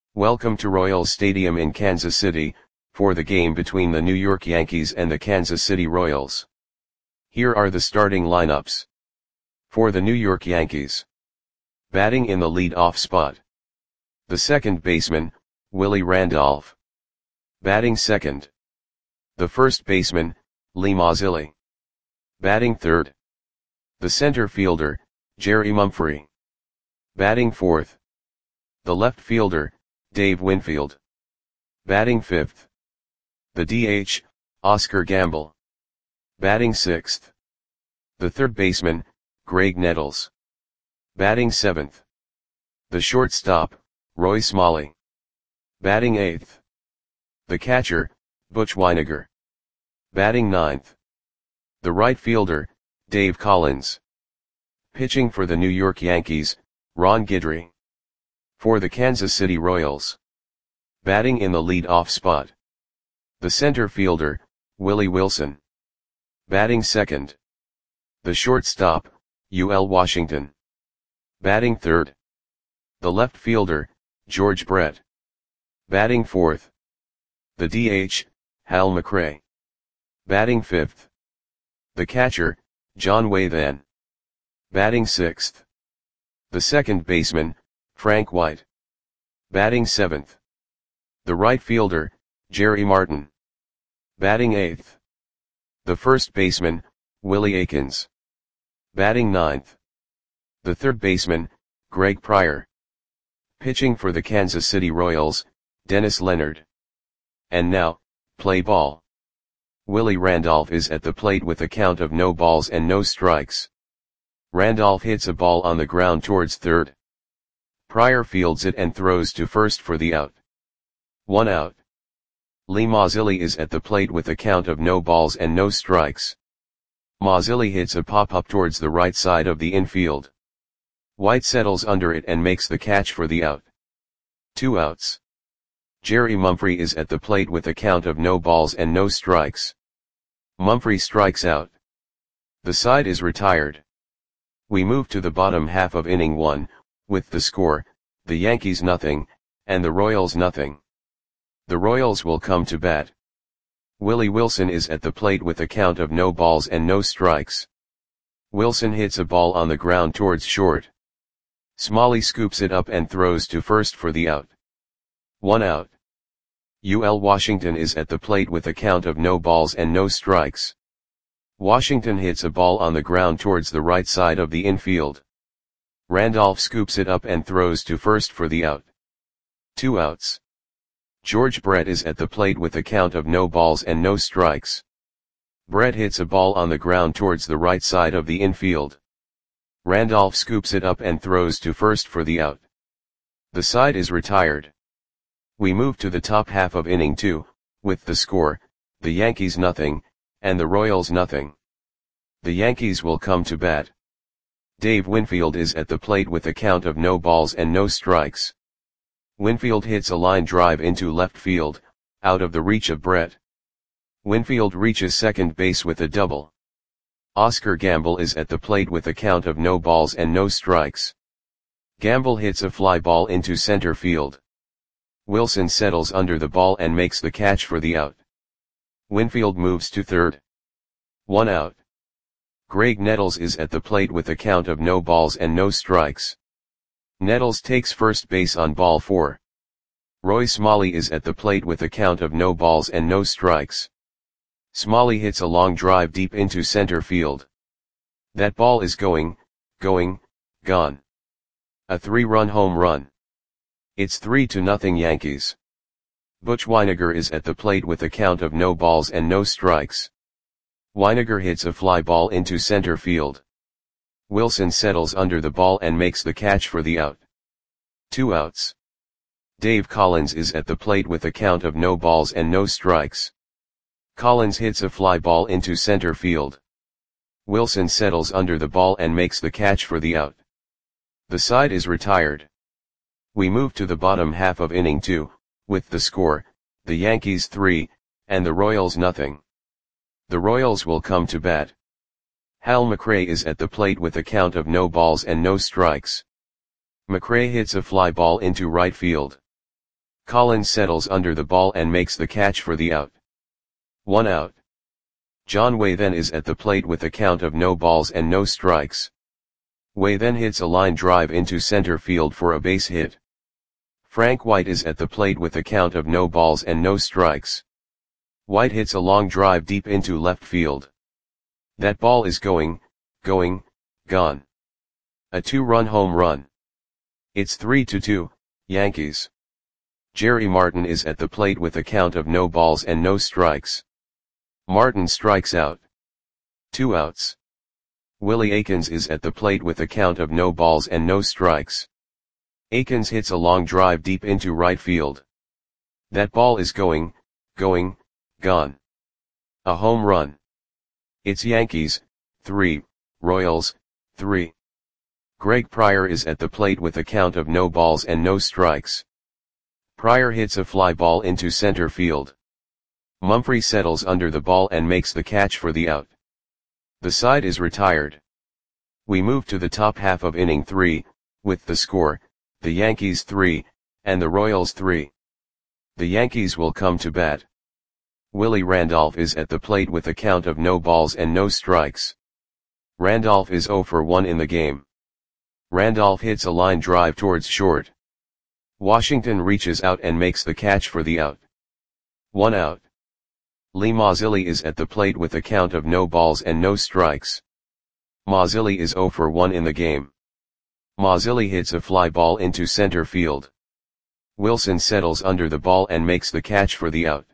Welcome to Royals Stadium in Kansas City, for the game between the New York Yankees and the Kansas City Royals. Here are the starting lineups. For the New York Yankees. Batting in the lead-off spot. The second baseman, Willie Randolph. Batting second. The first baseman, Lee Mazzilli. Batting third. The center fielder, Jerry Mumphrey. Batting fourth. The left fielder, Dave Winfield. Batting fifth. The DH, Oscar Gamble. Batting sixth. The third baseman, Graig Nettles. Batting seventh. The shortstop, Roy Smalley. Batting eighth. The catcher, Butch Wynegar. Batting ninth. The right fielder, Dave Collins. Pitching for the New York Yankees, Ron Guidry. For the Kansas City Royals. Batting in the lead-off spot. The center fielder, Willie Wilson. Batting second. The shortstop, UL Washington. Batting third. The left fielder, George Brett. Batting fourth. The DH, Hal McRae. Batting fifth. The catcher, John Wathan. Batting sixth. The second baseman, Frank White. Batting seventh. The right fielder, Jerry Martin. Batting eighth. The first baseman, Willie Aikens. Batting ninth. The third baseman, Greg Pryor. Pitching for the Kansas City Royals, Dennis Leonard. And now, play ball. Willie Randolph is at the plate with a count of no balls and no strikes. Randolph hits a ball on the ground towards third. Pryor fields it and throws to first for the out. 1 out. Lee Mazzilli is at the plate with a count of no balls and no strikes. Mazzilli hits a pop-up towards the right side of the infield. White settles under it and makes the catch for the out. 2 outs. Jerry Mumphrey is at the plate with a count of no balls and no strikes. Mumphrey strikes out. The side is retired. We move to the bottom half of inning 1, with the score, the Yankees nothing, and the Royals nothing. The Royals will come to bat. Willie Wilson is at the plate with a count of no balls and no strikes. Wilson hits a ball on the ground towards short. Smalley scoops it up and throws to first for the out. 1 out. UL Washington is at the plate with a count of no balls and no strikes. Washington hits a ball on the ground towards the right side of the infield. Randolph scoops it up and throws to first for the out. 2 outs. George Brett is at the plate with a count of no balls and no strikes. Brett hits a ball on the ground towards the right side of the infield. Randolph scoops it up and throws to first for the out. The side is retired. We move to the top half of inning 2, with the score, the Yankees nothing, and the Royals nothing. The Yankees will come to bat. Dave Winfield is at the plate with a count of no balls and no strikes. Winfield hits a line drive into left field, out of the reach of Brett. Winfield reaches second base with a double. Oscar Gamble is at the plate with a count of no balls and no strikes. Gamble hits a fly ball into center field. Wilson settles under the ball and makes the catch for the out. Winfield moves to third. 1 out. Graig Nettles is at the plate with a count of no balls and no strikes. Nettles takes first base on ball 4. Roy Smalley is at the plate with a count of no balls and no strikes. Smalley hits a long drive deep into center field. That ball is gone. A 3-run home run. It's 3-0 Yankees. Butch Wynegar is at the plate with a count of no balls and no strikes. Wynegar hits a fly ball into center field. Wilson settles under the ball and makes the catch for the out. 2 outs. Dave Collins is at the plate with a count of no balls and no strikes. Collins hits a fly ball into center field. Wilson settles under the ball and makes the catch for the out. The side is retired. We move to the bottom half of inning 2, with the score, the Yankees 3, and the Royals nothing. The Royals will come to bat. Hal McRae is at the plate with a count of no balls and no strikes. McRae hits a fly ball into right field. Collins settles under the ball and makes the catch for the out. 1 out. John Way then is at the plate with a count of no balls and no strikes. Way then hits a line drive into center field for a base hit. Frank White is at the plate with a count of no balls and no strikes. White hits a long drive deep into left field. That ball is going, gone. A 2-run home run. It's 3-2, Yankees. Jerry Martin is at the plate with a count of no balls and no strikes. Martin strikes out. 2 outs. Willie Aikens is at the plate with a count of no balls and no strikes. Aikens hits a long drive deep into right field. That ball is going, gone. A home run. It's Yankees, 3, Royals, 3. Greg Pryor is at the plate with a count of no balls and no strikes. Pryor hits a fly ball into center field. Mumphrey settles under the ball and makes the catch for the out. The side is retired. We move to the top half of inning 3, with the score, the Yankees 3, and the Royals 3. The Yankees will come to bat. Willie Randolph is at the plate with a count of no balls and no strikes. Randolph is 0 for 1 in the game. Randolph hits a line drive towards short. Washington reaches out and makes the catch for the out. 1 out. Lee Mazzilli is at the plate with a count of no balls and no strikes. Mazzilli is 0 for 1 in the game. Mazzilli hits a fly ball into center field. Wilson settles under the ball and makes the catch for the out.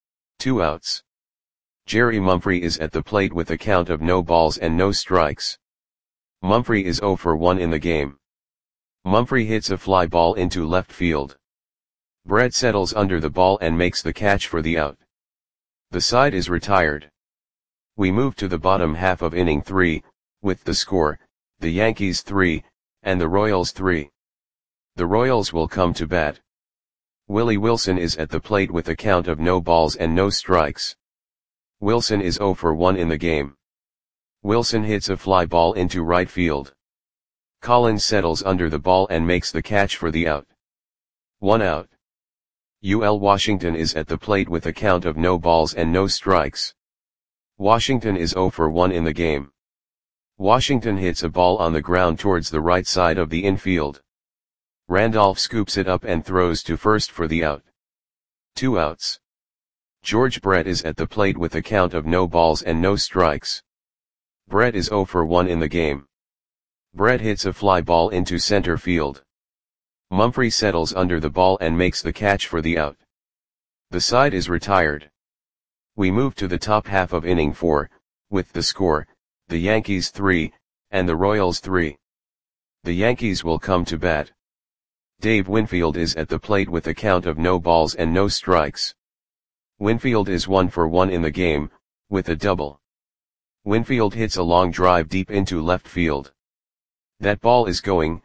2 outs. Jerry Mumphrey is at the plate with a count of no balls and no strikes. Mumphrey is 0 for 1 in the game. Mumphrey hits a fly ball into left field. Brett settles under the ball and makes the catch for the out. The side is retired. We move to the bottom half of inning 3, with the score, the Yankees 3, and the Royals 3. The Royals will come to bat. Willie Wilson is at the plate with a count of no balls and no strikes. Wilson is 0 for 1 in the game. Wilson hits a fly ball into right field. Collins settles under the ball and makes the catch for the out. 1 out. UL Washington is at the plate with a count of no balls and no strikes. Washington is 0 for 1 in the game. Washington hits a ball on the ground towards the right side of the infield. Randolph scoops it up and throws to first for the out. 2 outs. George Brett is at the plate with a count of no balls and no strikes. Brett is 0 for 1 in the game. Brett hits a fly ball into center field. Mumphrey settles under the ball and makes the catch for the out. The side is retired. We move to the top half of inning 4, with the score, the Yankees 3, and the Royals 3. The Yankees will come to bat. Dave Winfield is at the plate with a count of no balls and no strikes. Winfield is 1 for 1 in the game, with a double. Winfield hits a long drive deep into left field. That ball is going,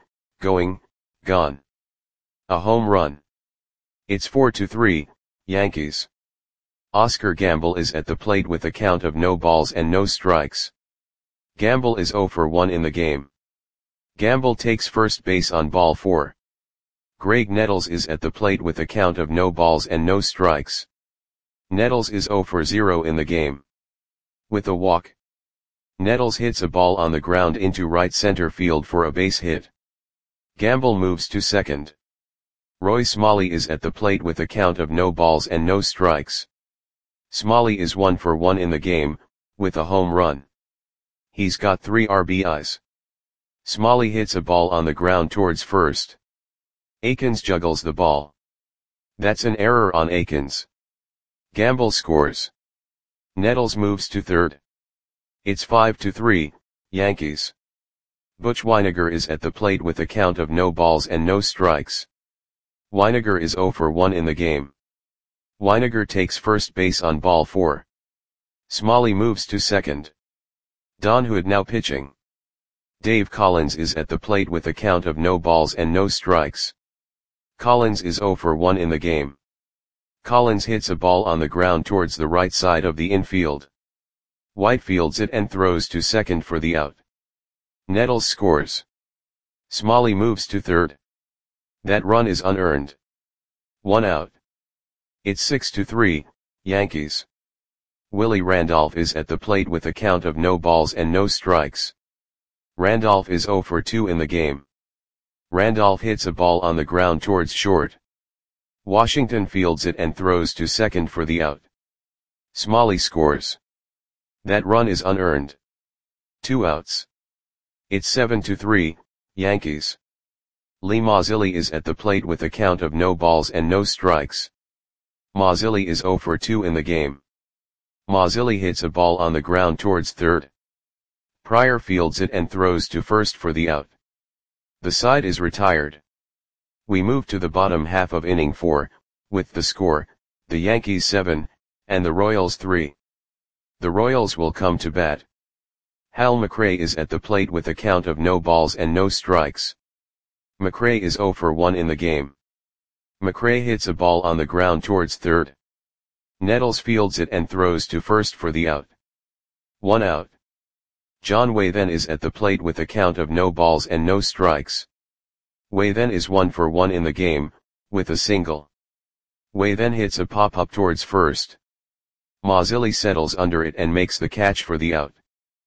gone. A home run. It's 4-3, Yankees. Oscar Gamble is at the plate with a count of no balls and no strikes. Gamble is 0 for 1 in the game. Gamble takes first base on ball 4. Greg Nettles is at the plate with a count of no balls and no strikes. Nettles is 0 for 0 in the game. With a walk. Nettles hits a ball on the ground into right center field for a base hit. Gamble moves to second. Roy Smalley is at the plate with a count of no balls and no strikes. Smalley is 1 for 1 in the game, with a home run. He's got 3 RBIs. Smalley hits a ball on the ground towards first. Aikens juggles the ball. That's an error on Aikens. Gamble scores. Nettles moves to third. It's 5-3, Yankees. Butch Wynegar is at the plate with a count of no balls and no strikes. Wynegar is 0 for 1 in the game. Wynegar takes first base on ball 4. Smalley moves to second. Don Hood now pitching. Dave Collins is at the plate with a count of no balls and no strikes. Collins is 0 for 1 in the game. Collins hits a ball on the ground towards the right side of the infield. White fields it and throws to second for the out. Nettles scores. Smalley moves to third. That run is unearned. 1 out. It's 6-3, Yankees. Willie Randolph is at the plate with a count of no balls and no strikes. Randolph is 0 for 2 in the game. Randolph hits a ball on the ground towards short. Washington fields it and throws to second for the out. Smalley scores. That run is unearned. 2 outs. It's 7-3, Yankees. Lee Mazzilli is at the plate with a count of no balls and no strikes. Mazzilli is 0 for 2 in the game. Mazzilli hits a ball on the ground towards third. Pryor fields it and throws to first for the out. The side is retired. We move to the bottom half of inning 4, with the score, the Yankees 7, and the Royals 3. The Royals will come to bat. Hal McRae is at the plate with a count of no balls and no strikes. McRae is 0 for 1 in the game. McRae hits a ball on the ground towards third. Nettles fields it and throws to first for the out. 1 out. John Waythen is at the plate with a count of no balls and no strikes. Waythen is 1 for 1 in the game, with a single. Waythen hits a pop-up towards first. Mazzilli settles under it and makes the catch for the out.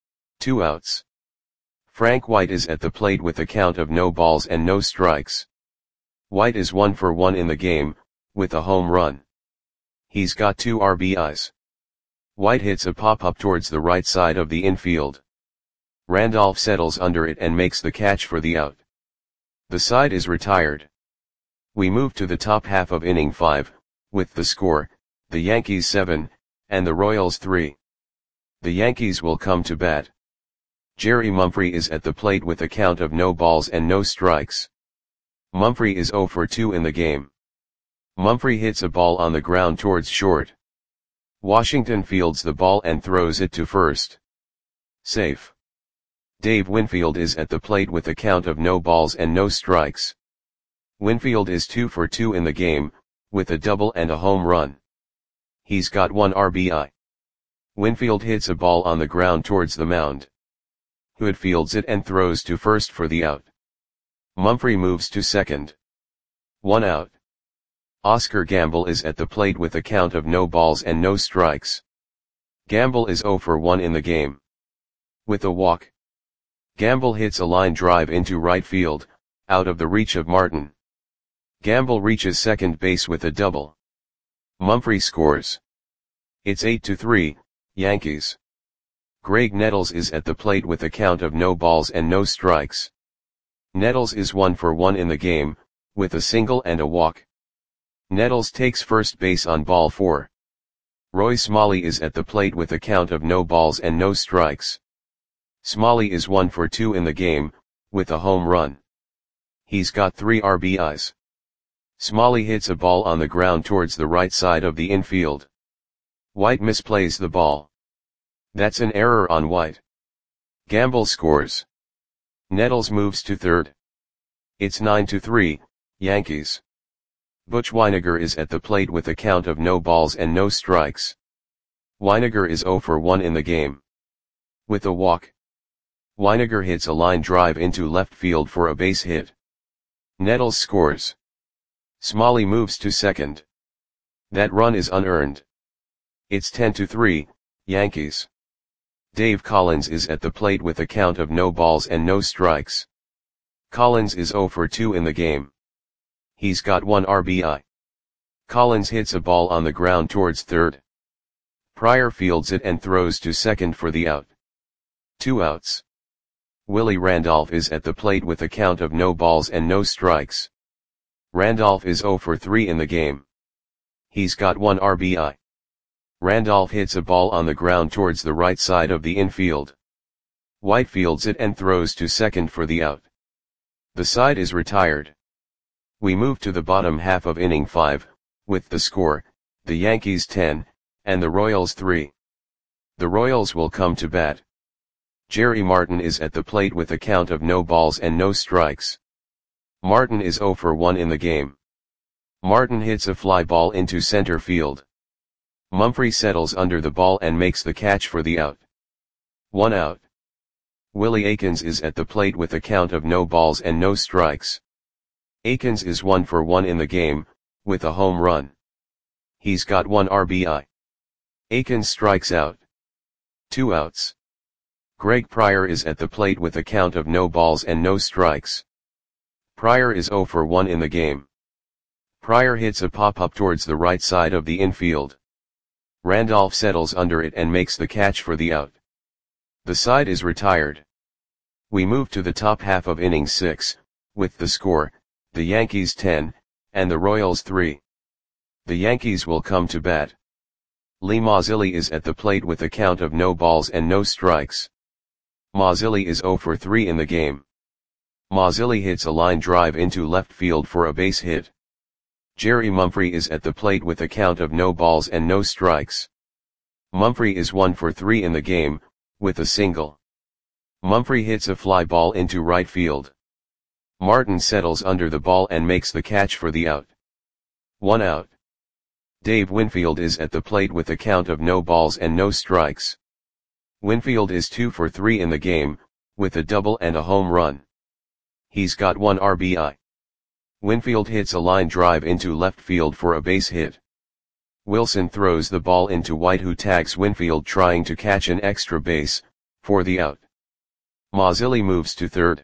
2 outs. Frank White is at the plate with a count of no balls and no strikes. White is 1 for 1 in the game, with a home run. He's got 2 RBIs. White hits a pop-up towards the right side of the infield. Randolph settles under it and makes the catch for the out. The side is retired. We move to the top half of inning 5, with the score, the Yankees 7, and the Royals 3. The Yankees will come to bat. Jerry Mumphrey is at the plate with a count of no balls and no strikes. Mumphrey is 0 for 2 in the game. Mumphrey hits a ball on the ground towards short. Washington fields the ball and throws it to first. Safe. Dave Winfield is at the plate with a count of no balls and no strikes. Winfield is 2 for 2 in the game, with a double and a home run. He's got 1 RBI. Winfield hits a ball on the ground towards the mound. Hood fields it and throws to first for the out. Mumphrey moves to second. 1 out. Oscar Gamble is at the plate with a count of no balls and no strikes. Gamble is 0 for 1 in the game. With a walk. Gamble hits a line drive into right field, out of the reach of Martin. Gamble reaches second base with a double. Mumphrey scores. It's 8-3, Yankees. Greg Nettles is at the plate with a count of no balls and no strikes. Nettles is 1 for 1 in the game, with a single and a walk. Nettles takes first base on ball 4. Roy Smalley is at the plate with a count of no balls and no strikes. Smalley is 1 for 2 in the game, with a home run. He's got 3 RBIs. Smalley hits a ball on the ground towards the right side of the infield. White misplays the ball. That's an error on White. Gamble scores. Nettles moves to third. It's 9-3, Yankees. Butch Wynegar is at the plate with a count of no balls and no strikes. Wynegar is 0 for 1 in the game. With a walk. Wynegar hits a line drive into left field for a base hit. Nettles scores. Smalley moves to second. That run is unearned. It's 10-3, Yankees. Dave Collins is at the plate with a count of no balls and no strikes. Collins is 0 for 2 in the game. He's got 1 RBI. Collins hits a ball on the ground towards third. Pryor fields it and throws to second for the out. 2 outs. Willie Randolph is at the plate with a count of no balls and no strikes. Randolph is 0 for 3 in the game. He's got 1 RBI. Randolph hits a ball on the ground towards the right side of the infield. White fields it and throws to second for the out. The side is retired. We move to the bottom half of inning 5, with the score, the Yankees 10, and the Royals 3. The Royals will come to bat. Jerry Martin is at the plate with a count of no balls and no strikes. Martin is 0 for 1 in the game. Martin hits a fly ball into center field. Mumphrey settles under the ball and makes the catch for the out. 1 out. Willie Aikens is at the plate with a count of no balls and no strikes. Aikens is 1 for 1 in the game, with a home run. He's got 1 RBI. Akins strikes out. 2 outs. Greg Pryor is at the plate with a count of no balls and no strikes. Pryor is 0 for 1 in the game. Pryor hits a pop-up towards the right side of the infield. Randolph settles under it and makes the catch for the out. The side is retired. We move to the top half of inning 6, with the score, the Yankees 10, and the Royals 3. The Yankees will come to bat. Lee Mazzilli is at the plate with a count of no balls and no strikes. Mazzilli is 0 for 3 in the game. Mazzilli hits a line drive into left field for a base hit. Jerry Mumphrey is at the plate with a count of no balls and no strikes. Mumphrey is 1 for 3 in the game, with a single. Mumphrey hits a fly ball into right field. Martin settles under the ball and makes the catch for the out. 1 out. Dave Winfield is at the plate with a count of no balls and no strikes. Winfield is 2 for 3 in the game, with a double and a home run. He's got 1 RBI. Winfield hits a line drive into left field for a base hit. Wilson throws the ball into White, who tags Winfield trying to catch an extra base, for the out. Mazzilli moves to third.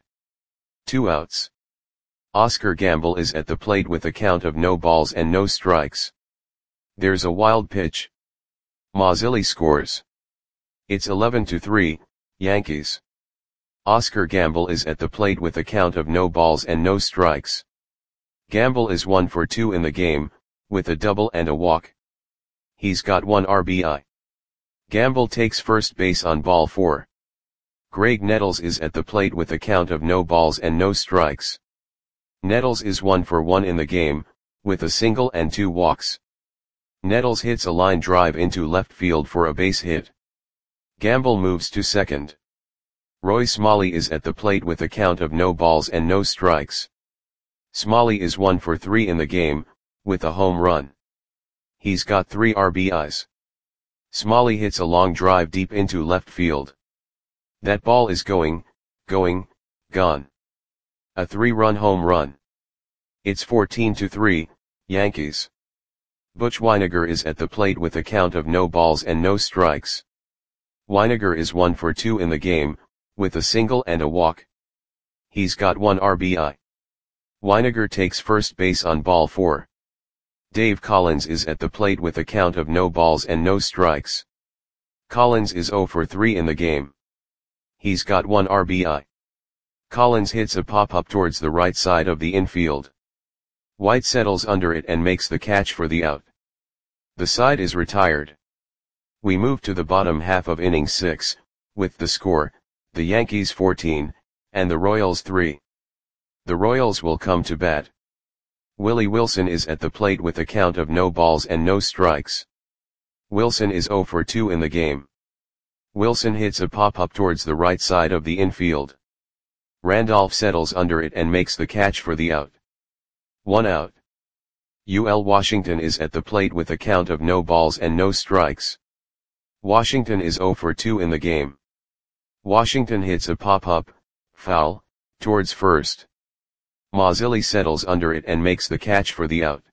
2 outs. Oscar Gamble is at the plate with a count of no balls and no strikes. There's a wild pitch. Mazzilli scores. It's 11-3, Yankees. Oscar Gamble is at the plate with a count of no balls and no strikes. Gamble is 1 for 2 in the game, with a double and a walk. He's got 1 RBI. Gamble takes first base on ball 4. Greg Nettles is at the plate with a count of no balls and no strikes. Nettles is 1 for 1 in the game, with a single and 2 walks. Nettles hits a line drive into left field for a base hit. Gamble moves to second. Roy Smalley is at the plate with a count of no balls and no strikes. Smalley is 1 for 3 in the game, with a home run. He's got 3 RBIs. Smalley hits a long drive deep into left field. That ball is gone. A 3-run home run. It's 14-3, Yankees. Butch Wynegar is at the plate with a count of no balls and no strikes. Wynegar is 1 for 2 in the game, with a single and a walk. He's got 1 RBI. Wynegar takes first base on ball 4. Dave Collins is at the plate with a count of no balls and no strikes. Collins is 0 for 3 in the game. He's got 1 RBI. Collins hits a pop-up towards the right side of the infield. White settles under it and makes the catch for the out. The side is retired. We move to the bottom half of inning 6, with the score, the Yankees 14, and the Royals 3. The Royals will come to bat. Willie Wilson is at the plate with a count of no balls and no strikes. Wilson is 0 for 2 in the game. Wilson hits a pop-up towards the right side of the infield. Randolph settles under it and makes the catch for the out. 1 out. UL Washington is at the plate with a count of no balls and no strikes. Washington is 0 for 2 in the game. Washington hits a pop-up, foul, towards first. Mazzilli settles under it and makes the catch for the out.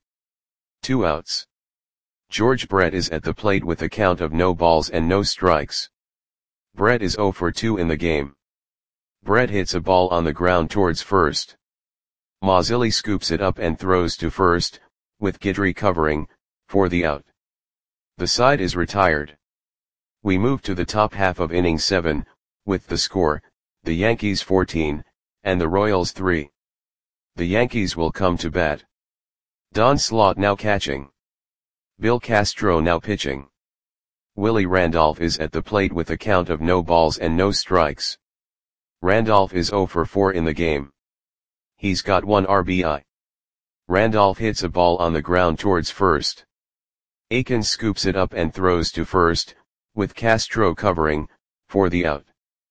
2 outs. George Brett is at the plate with a count of no balls and no strikes. Brett is 0 for 2 in the game. Brett hits a ball on the ground towards first. Mazzilli scoops it up and throws to first, with Guidry covering, for the out. The side is retired. We move to the top half of inning 7, with the score, the Yankees 14, and the Royals 3. The Yankees will come to bat. Don Slaught now catching. Bill Castro now pitching. Willie Randolph is at the plate with a count of no balls and no strikes. Randolph is 0 for 4 in the game. He's got 1 RBI. Randolph hits a ball on the ground towards first. Akins scoops it up and throws to first, with Castro covering, for the out.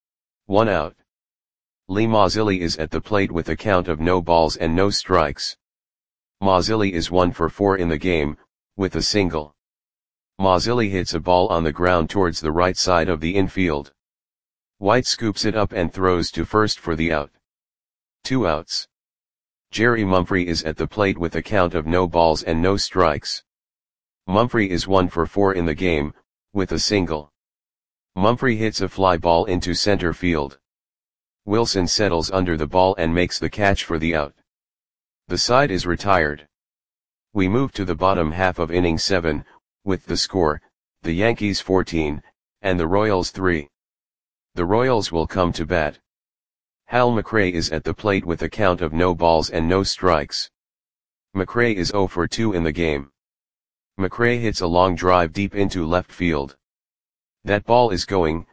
1 out. Lee Mazzilli is at the plate with a count of no balls and no strikes. Mazzilli is 1 for 4 in the game, with a single. Mazzilli hits a ball on the ground towards the right side of the infield. White scoops it up and throws to first for the out. 2 outs. Jerry Mumphrey is at the plate with a count of no balls and no strikes. Mumphrey is 1 for 4 in the game, with a single. Mumphrey hits a fly ball into center field. Wilson settles under the ball and makes the catch for the out. The side is retired. We move to the bottom half of inning 7, with the score, the Yankees 14, and the Royals 3. The Royals will come to bat. Hal McRae is at the plate with a count of no balls and no strikes. McRae is 0 for 2 in the game. McRae hits a long drive deep into left field. That ball is gone.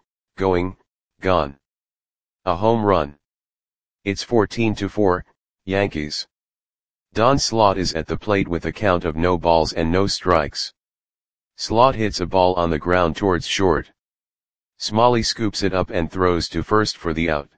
A home run. It's 14-4, Yankees. Don Slaught is at the plate with a count of no balls and no strikes. Slaught hits a ball on the ground towards short. Smalley scoops it up and throws to first for the out.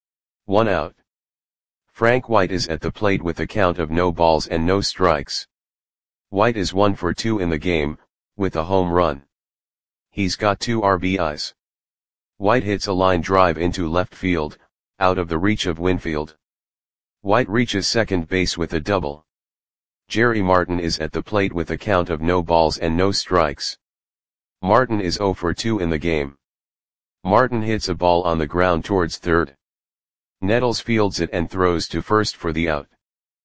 1 out. Frank White is at the plate with a count of no balls and no strikes. White is 1 for 2 in the game, with a home run. He's got 2 RBIs. White hits a line drive into left field, out of the reach of Winfield. White reaches second base with a double. Jerry Martin is at the plate with a count of no balls and no strikes. Martin is 0 for 2 in the game. Martin hits a ball on the ground towards third. Nettles fields it and throws to first for the out.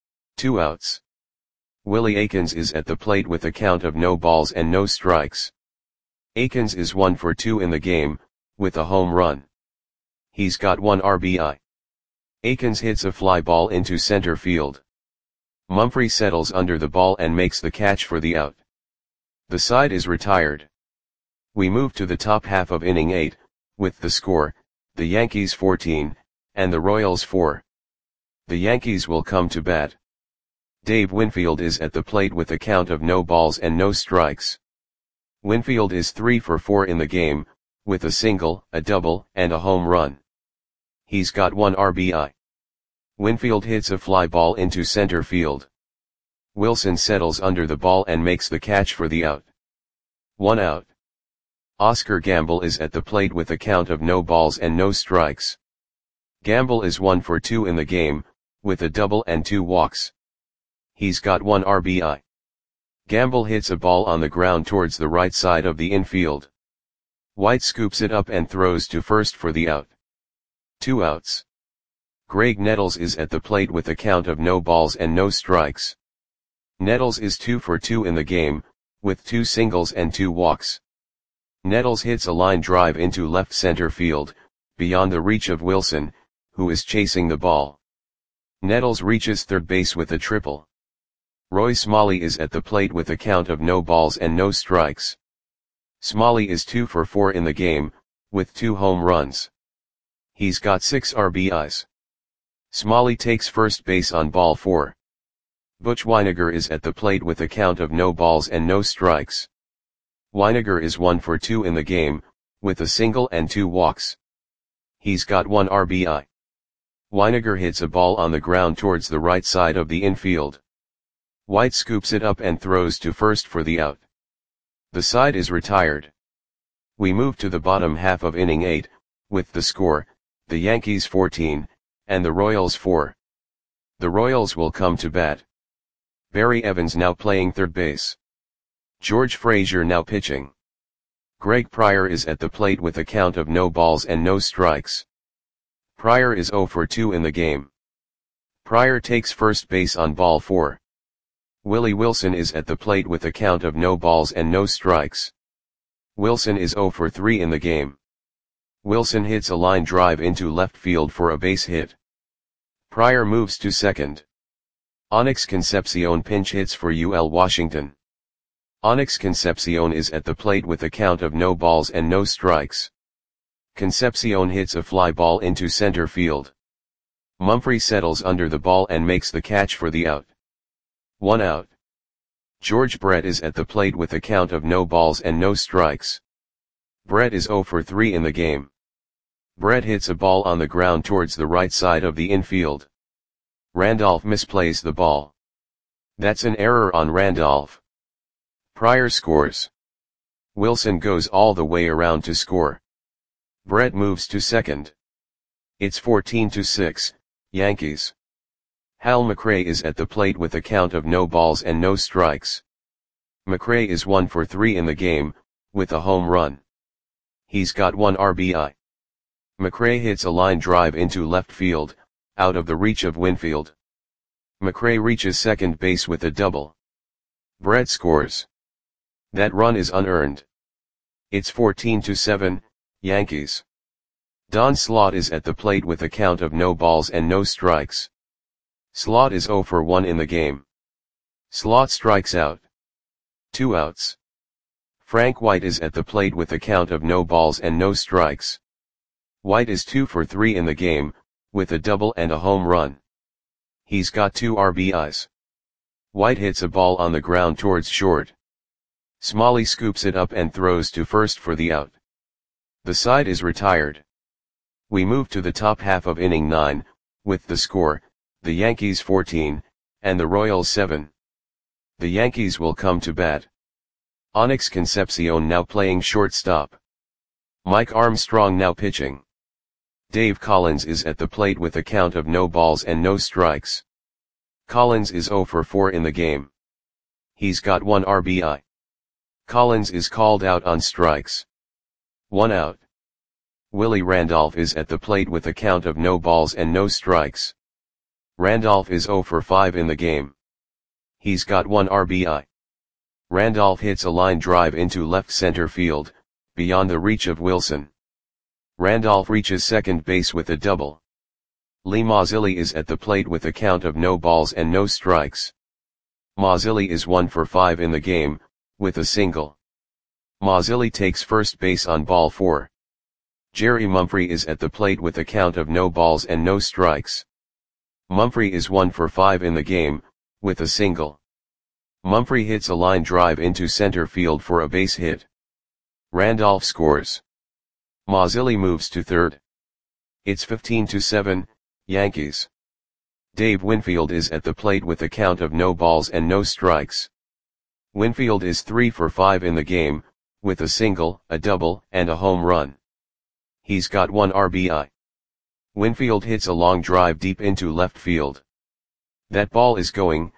2 outs. Willie Aikens is at the plate with a count of no balls and no strikes. Aikens is 1 for 2 in the game, with a home run. He's got 1 RBI. Aikens hits a fly ball into center field. Mumphrey settles under the ball and makes the catch for the out. The side is retired. We move to the top half of inning 8, with the score, the Yankees 14, and the Royals 4. The Yankees will come to bat. Dave Winfield is at the plate with a count of no balls and no strikes. Winfield is 3 for 4 in the game, with a single, a double, and a home run. He's got 1 RBI. Winfield hits a fly ball into center field. Wilson settles under the ball and makes the catch for the out. 1 out. Oscar Gamble is at the plate with a count of no balls and no strikes. Gamble is 1 for 2 in the game, with a double and 2 walks. He's got 1 RBI. Gamble hits a ball on the ground towards the right side of the infield. White scoops it up and throws to first for the out. 2 outs. Greg Nettles is at the plate with a count of no balls and no strikes. Nettles is 2 for 2 in the game, with 2 singles and 2 walks. Nettles hits a line drive into left center field, beyond the reach of Wilson, who is chasing the ball. Nettles reaches third base with a triple. Roy Smalley is at the plate with a count of no balls and no strikes. Smalley is 2 for 4 in the game, with 2 home runs. He's got 6 RBIs. Smalley takes first base on ball 4. Butch Wynegar is at the plate with a count of no balls and no strikes. Wynegar is 1 for 2 in the game, with a single and 2 walks. He's got 1 RBI. Wynegar hits a ball on the ground towards the right side of the infield. White scoops it up and throws to first for the out. The side is retired. We move to the bottom half of inning 8, with the score, the Yankees 14, and the Royals 4. The Royals will come to bat. Barry Evans now playing third base. George Frazier now pitching. Greg Pryor is at the plate with a count of no balls and no strikes. Pryor is 0 for 2 in the game. Pryor takes first base on ball 4. Willie Wilson is at the plate with a count of no balls and no strikes. Wilson is 0 for 3 in the game. Wilson hits a line drive into left field for a base hit. Pryor moves to second. Onyx Concepcion pinch hits for UL Washington. Onyx Concepcion is at the plate with a count of no balls and no strikes. Concepcion hits a fly ball into center field. Mumphrey settles under the ball and makes the catch for the out. 1 out. George Brett is at the plate with a count of no balls and no strikes. Brett is 0 for 3 in the game. Brett hits a ball on the ground towards the right side of the infield. Randolph misplays the ball. That's an error on Randolph. Pryor scores. Wilson goes all the way around to score. Brett moves to second. It's 14-6, Yankees. Hal McRae is at the plate with a count of no balls and no strikes. McRae is 1 for 3 in the game, with a home run. He's got 1 RBI. McRae hits a line drive into left field, out of the reach of Winfield. McRae reaches second base with a double. Brett scores. That run is unearned. It's 14-7, Yankees. Don Slaught is at the plate with a count of no balls and no strikes. Slaught is 0 for 1 in the game. Slaught strikes out. 2 outs. Frank White is at the plate with a count of no balls and no strikes. White is 2 for 3 in the game, with a double and a home run. He's got 2 RBIs. White hits a ball on the ground towards short. Smalley scoops it up and throws to first for the out. The side is retired. We move to the top half of inning 9, with the score, the Yankees 14, and the Royals 7. The Yankees will come to bat. Onyx Concepcion now playing shortstop. Mike Armstrong now pitching. Dave Collins is at the plate with a count of no balls and no strikes. Collins is 0 for 4 in the game. He's got 1 RBI. Collins is called out on strikes. 1 out. Willie Randolph is at the plate with a count of no balls and no strikes. Randolph is 0 for 5 in the game. He's got 1 RBI. Randolph hits a line drive into left center field, beyond the reach of Wilson. Randolph reaches second base with a double. Lee Mazzilli is at the plate with a count of no balls and no strikes. Mazzilli is 1 for 5 in the game, with a single. Mazzilli takes first base on ball 4. Jerry Mumphrey is at the plate with a count of no balls and no strikes. Mumphrey is 1 for 5 in the game, with a single. Mumphrey hits a line drive into center field for a base hit. Randolph scores. Mazzilli moves to third. It's 15-7, Yankees. Dave Winfield is at the plate with a count of no balls and no strikes. Winfield is 3 for 5 in the game, with a single, a double, and a home run. He's got 1 RBI. Winfield hits a long drive deep into left field. That ball is gone.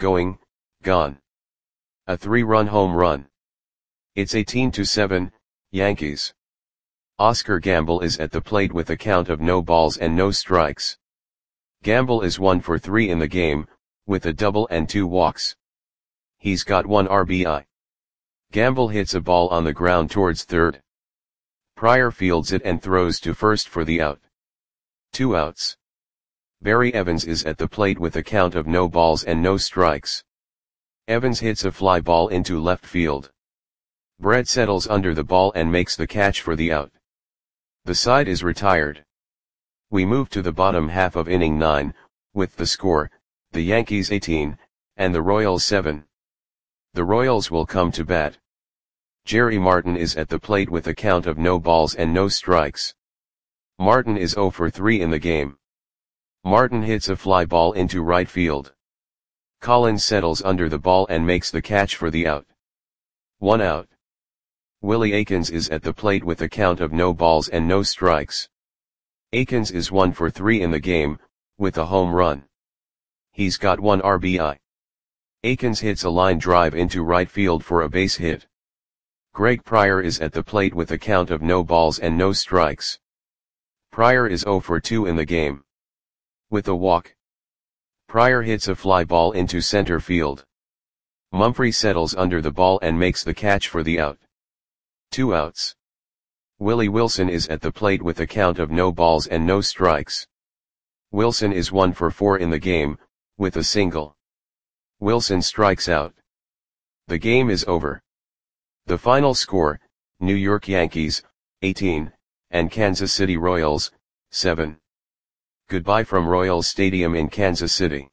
A 3-run home run. It's 18-7, Yankees. Oscar Gamble is at the plate with a count of no balls and no strikes. Gamble is 1 for 3 in the game, with a double and 2 walks. He's got 1 RBI. Gamble hits a ball on the ground towards third. Pryor fields it and throws to first for the out. 2 outs. Barry Evans is at the plate with a count of no balls and no strikes. Evans hits a fly ball into left field. Brett settles under the ball and makes the catch for the out. The side is retired. We move to the bottom half of inning 9, with the score, the Yankees 18, and the Royals 7. The Royals will come to bat. Jerry Martin is at the plate with a count of no balls and no strikes. Martin is 0 for 3 in the game. Martin hits a fly ball into right field. Collins settles under the ball and makes the catch for the out. 1 out. Willie Aikens is at the plate with a count of no balls and no strikes. Aikens is 1 for 3 in the game, with a home run. He's got 1 RBI. Aikens hits a line drive into right field for a base hit. Greg Pryor is at the plate with a count of no balls and no strikes. Pryor is 0 for 2 in the game. With a walk. Pryor hits a fly ball into center field. Mumphrey settles under the ball and makes the catch for the out. 2 outs. Willie Wilson is at the plate with a count of no balls and no strikes. Wilson is 1 for 4 in the game, with a single. Wilson strikes out. The game is over. The final score, New York Yankees, 18, and Kansas City Royals, 7. Goodbye from Royals Stadium in Kansas City.